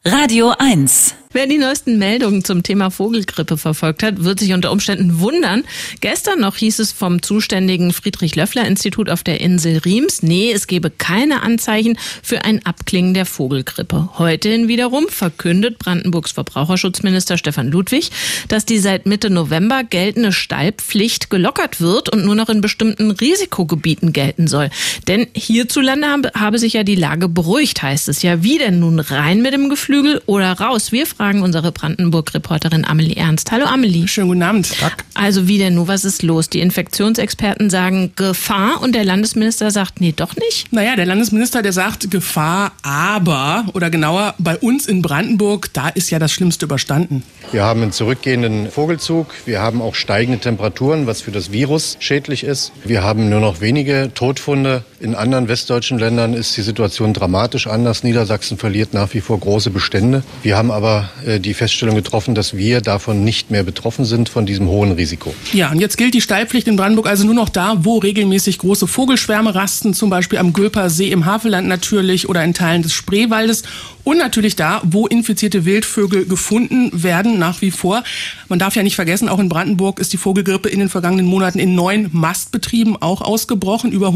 Radio 1. Wer die neuesten Meldungen zum Thema Vogelgrippe verfolgt hat, wird sich unter Umständen wundern. Gestern noch hieß es vom zuständigen Friedrich-Löffler-Institut auf der Insel Riems, nee, es gebe keine Anzeichen für ein Abklingen der Vogelgrippe. Heute wiederum verkündet Brandenburgs Verbraucherschutzminister Stefan Ludwig, dass die seit Mitte November geltende Stallpflicht gelockert wird und nur noch in bestimmten Risikogebieten gelten soll. Denn hierzulande habe sich ja die Lage beruhigt, heißt es ja. Wie denn nun, rein mit dem Geflügel oder raus? Wir fragen unsere Brandenburg-Reporterin Amelie Ernst. Hallo Amelie. Schönen guten Abend. Tag. Also wie denn nun, was ist los? Die Infektionsexperten sagen Gefahr und der Landesminister sagt, nee, doch nicht? Naja, der Landesminister, der sagt Gefahr, aber, oder genauer, bei uns in Brandenburg, da ist ja das Schlimmste überstanden. Wir haben einen zurückgehenden Vogelzug, wir haben auch steigende Temperaturen, was für das Virus schädlich ist. Wir haben nur noch wenige Todfunde. In anderen westdeutschen Ländern ist die Situation dramatisch anders. Niedersachsen verliert nach wie vor große Bestände. Wir haben aber die Feststellung getroffen, dass wir davon nicht mehr betroffen sind, von diesem hohen Risiko. Ja, und jetzt gilt die Stallpflicht in Brandenburg also nur noch da, wo regelmäßig große Vogelschwärme rasten, zum Beispiel am Gülper See im Havelland natürlich oder in Teilen des Spreewaldes. Und natürlich da, wo infizierte Wildvögel gefunden werden, nach wie vor. Man darf ja nicht vergessen, auch in Brandenburg ist die Vogelgrippe in den vergangenen Monaten in 9 Mastbetrieben auch ausgebrochen. Über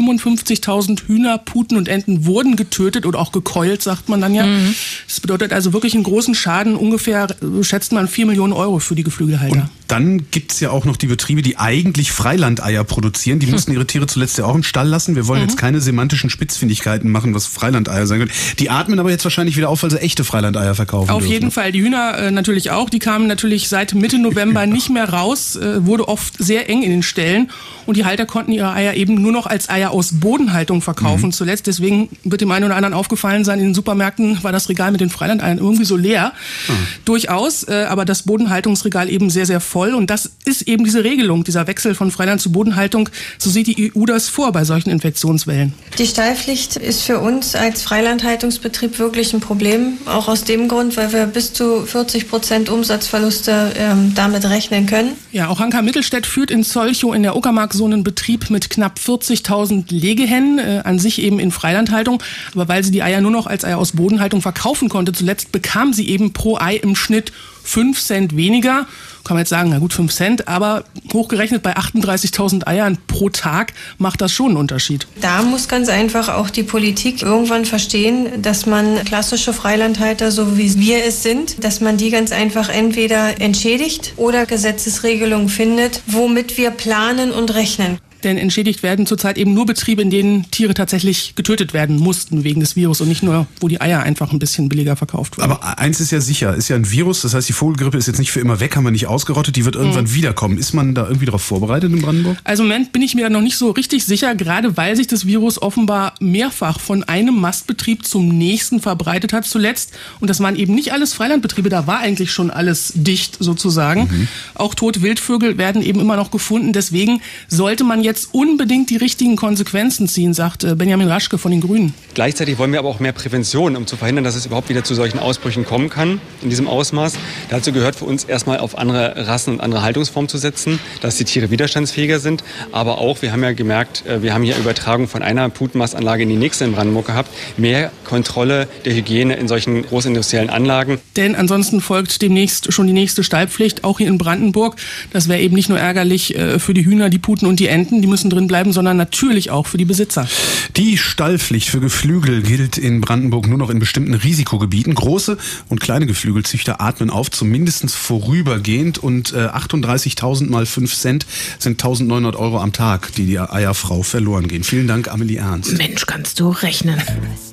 155.000 Hühner, Puten und Enten wurden getötet oder auch gekeult, sagt man dann ja. Das bedeutet also wirklich einen großen Schaden. Ungefähr schätzt man 4 Millionen Euro für die Geflügelhalter. Und dann gibt's ja auch noch die Betriebe, die eigentlich Freilandeier produzieren. Die mussten ihre Tiere zuletzt ja auch im Stall lassen. Wir wollen jetzt keine semantischen Spitzfindigkeiten machen, was Freilandeier sein können. Die atmen aber jetzt wahrscheinlich wieder auf, weil sie echte Freilandeier verkaufen Auf dürfen. jeden Fall. Die Hühner natürlich auch. Die kamen natürlich seit Mitte November nicht mehr raus. Wurde oft sehr eng in den Ställen. Und die Halter konnten ihre Eier eben nur noch als Eier aus Bodenhaltung verkaufen zuletzt. Deswegen wird dem einen oder anderen aufgefallen sein, in den Supermärkten war das Regal mit den Freilandeiern irgendwie so leer. Durchaus. Aber das Bodenhaltungsregal eben sehr, sehr voll. Und das ist eben diese Regelung, dieser Wechsel von Freiland zu Bodenhaltung. So sieht die EU das vor bei solchen Infektionswellen. Die Stallpflicht ist für uns als Freilandhaltungsbetrieb wirklich ein Problem. Auch aus dem Grund, weil wir bis zu 40% Umsatzverluste damit rechnen können. Ja, auch Anka Mittelstädt führt in Zolchow in der Uckermark so einen Betrieb mit knapp 40.000 Legehennen, an sich eben in Freilandhaltung. Aber weil sie die Eier nur noch als Eier aus Bodenhaltung verkaufen konnte, zuletzt bekam sie eben pro Ei im Schnitt 5 Cent weniger. Kann man jetzt sagen, na gut, 5 Cent, aber hochgerechnet bei 38.000 Eiern pro Tag macht das schon einen Unterschied. Da muss ganz einfach auch die Politik irgendwann verstehen, dass man klassische Freilandhalter, so wie wir es sind, dass man die ganz einfach entweder entschädigt oder Gesetzesregelungen findet, womit wir planen und rechnen. Denn entschädigt werden zurzeit eben nur Betriebe, in denen Tiere tatsächlich getötet werden mussten wegen des Virus und nicht nur, wo die Eier einfach ein bisschen billiger verkauft wurden. Aber eins ist ja sicher, ist ja ein Virus, das heißt, die Vogelgrippe ist jetzt nicht für immer weg, haben wir nicht ausgerottet, die wird irgendwann wiederkommen. Ist man da irgendwie darauf vorbereitet in Brandenburg? Also im Moment bin ich mir da noch nicht so richtig sicher, gerade weil sich das Virus offenbar mehrfach von einem Mastbetrieb zum nächsten verbreitet hat zuletzt. Und das waren eben nicht alles Freilandbetriebe, da war eigentlich schon alles dicht sozusagen. Auch tote Wildvögel werden eben immer noch gefunden, deswegen sollte man jetzt unbedingt die richtigen Konsequenzen ziehen, sagt Benjamin Raschke von den Grünen. Gleichzeitig wollen wir aber auch mehr Prävention, um zu verhindern, dass es überhaupt wieder zu solchen Ausbrüchen kommen kann in diesem Ausmaß. Dazu gehört für uns erstmal auf andere Rassen und andere Haltungsformen zu setzen, dass die Tiere widerstandsfähiger sind. Aber auch, wir haben ja gemerkt, wir haben hier Übertragung von einer Putenmastanlage in die nächste in Brandenburg gehabt. Mehr Kontrolle der Hygiene in solchen großindustriellen Anlagen. Denn ansonsten folgt demnächst schon die nächste Stallpflicht, auch hier in Brandenburg. Das wäre eben nicht nur ärgerlich für die Hühner, die Puten und die Enten, die müssen drin bleiben, sondern natürlich auch für die Besitzer. Die Stallpflicht für Geflügel gilt in Brandenburg nur noch in bestimmten Risikogebieten. Große und kleine Geflügelzüchter atmen auf, zumindest vorübergehend. Und 38.000 mal 5 Cent sind 1.900 Euro am Tag, die Eierfrau verloren gehen. Vielen Dank, Amelie Ernst. Mensch, kannst du rechnen.